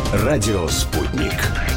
Радио «Спутник».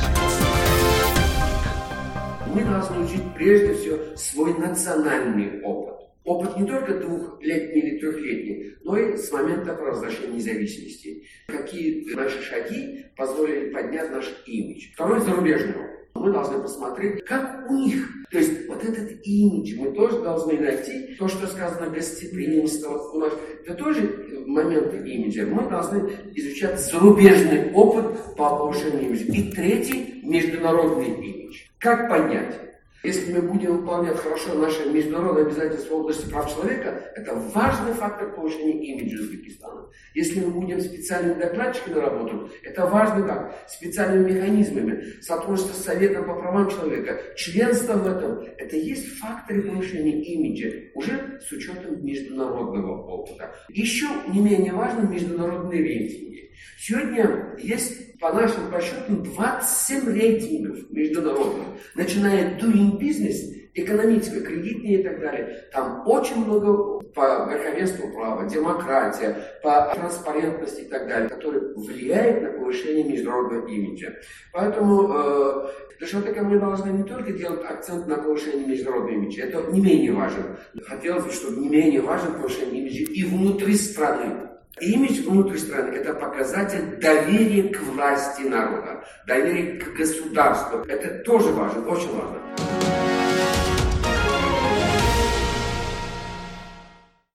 Мы должны учить прежде всего свой национальный опыт. Опыт не только двухлетний или трехлетний, но и с момента провозглашения независимости. Какие наши шаги позволили поднять наш имидж. Второй зарубежный опыт. Мы должны посмотреть, как у них. То есть вот этот имидж мы тоже должны найти. То, что сказано гостеприимство, у нас, это тоже моменты имиджа. Мы должны изучать зарубежный опыт по повышению имиджа. И третий – международный имидж. Как поднять? Если мы будем выполнять хорошо наши международные обязательства в области прав человека, это важный фактор повышения имиджа Узбекистана. Если мы будем специальными докладчиками работать, это важно как специальными механизмами, сотрудничество с Советом по правам человека, членство в этом, это есть факторы повышения имиджа, уже с учетом международного опыта. Еще не менее важно международные рейтинги. Сегодня есть, по нашим подсчетам, 27 рейтингов международных, начиная doing business, экономическое, кредитные и так далее. Там очень много по верховенству права, демократия, по транспарентности и так далее, которые влияют на повышение международного имиджа. Поэтому все-таки мы должны не только делать акцент на повышение международного имиджа, это не менее важно. Хотелось бы, чтобы не менее важно повышение имиджа и внутри страны. Имидж внутри страны – это показатель доверия к власти народа, доверия к государству. Это тоже важно, очень важно.